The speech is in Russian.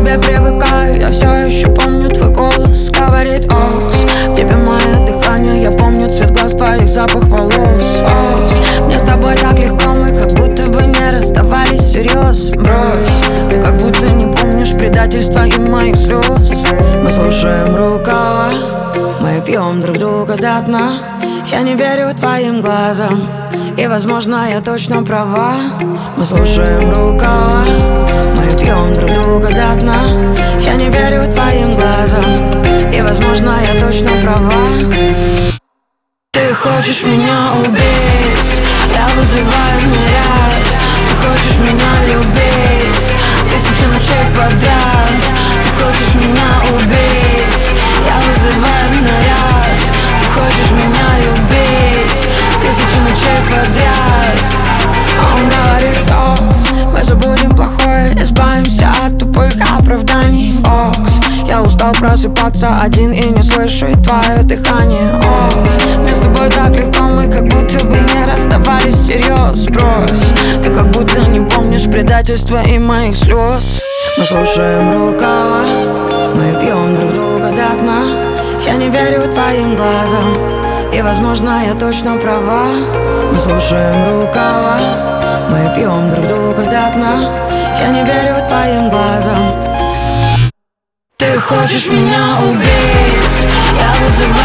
тебе привыкаю, я все еще помню твой голос. Говорит Окс, в тебе мое дыхание. Я помню цвет глаз твоих, запах волос. Окс, мне с тобой так легко, мы как будто бы не расставались всерьез. Брось, ты как будто не помнишь предательства и моих слез. Мы слушаем рукава, мы пьем друг друга до дна. Я не верю твоим глазам, и, возможно, я точно права. Мы слушаем рукава, мы пьем друг друга до дна. Я не верю твоим глазам, и, возможно, я точно права. Ты хочешь меня убить, я вызываю наряд. Ты хочешь меня любить 1000 ночей подряд. Ты хочешь меня убить, я вызываю наряд. Ты хочешь меня любить 1000 ночей подряд. А он говорит Окс, мы забудем плохое, избавимся от тупых оправданий. Окс, я устал просыпаться один и не слышать твое дыхание. Окс, мне с тобой так легко, мы как будто бы не расставались всерьез. Брось, ты как будто не помнишь предательства и моих слез. Мы слушаем рукава, мы пьем друг друга до дна. Я не верю твоим глазам, и, возможно, я точно права. Мы слушаем рукава, мы пьем друг друга до дна. Я не верю твоим глазам. Ты хочешь меня убить, я вызываю